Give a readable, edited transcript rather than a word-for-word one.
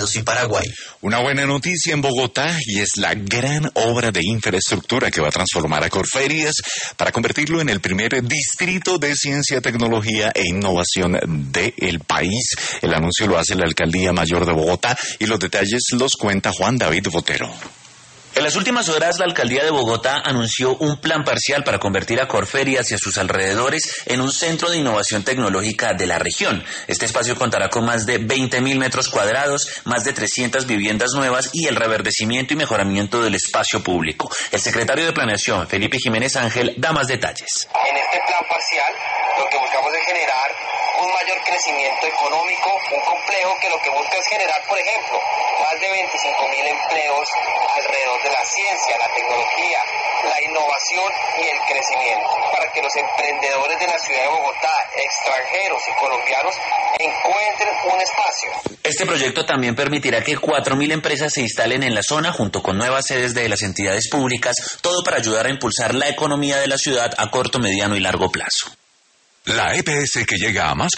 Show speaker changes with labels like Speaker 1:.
Speaker 1: y Paraguay.
Speaker 2: Una buena noticia en Bogotá y es la gran obra de infraestructura que va a transformar a Corferias para convertirlo en el primer distrito de ciencia, tecnología e innovación del país. El anuncio lo hace la Alcaldía Mayor de Bogotá y los detalles los cuenta Juan David Botero.
Speaker 3: En las últimas horas, la Alcaldía de Bogotá anunció un plan parcial para convertir a Corferias y a sus alrededores en un centro de innovación tecnológica de la región. Este espacio contará con más de 20.000 metros cuadrados, más de 300 viviendas nuevas y el reverdecimiento y mejoramiento del espacio público. El secretario de Planeación, Felipe Jiménez Ángel, da más detalles.
Speaker 4: En este plan parcial, lo que buscamos es generar un mayor crecimiento económico, un complejo que lo que busca es generar, por ejemplo, más de 25.000 empleos alrededor de la ciencia, la tecnología, la innovación y el crecimiento, para que los emprendedores de la ciudad de Bogotá, extranjeros y colombianos, encuentren un espacio.
Speaker 3: Este proyecto también permitirá que 4.000 empresas se instalen en la zona junto con nuevas sedes de las entidades públicas, todo para ayudar a impulsar la economía de la ciudad a corto, mediano y largo plazo.
Speaker 2: La EPS que llega a más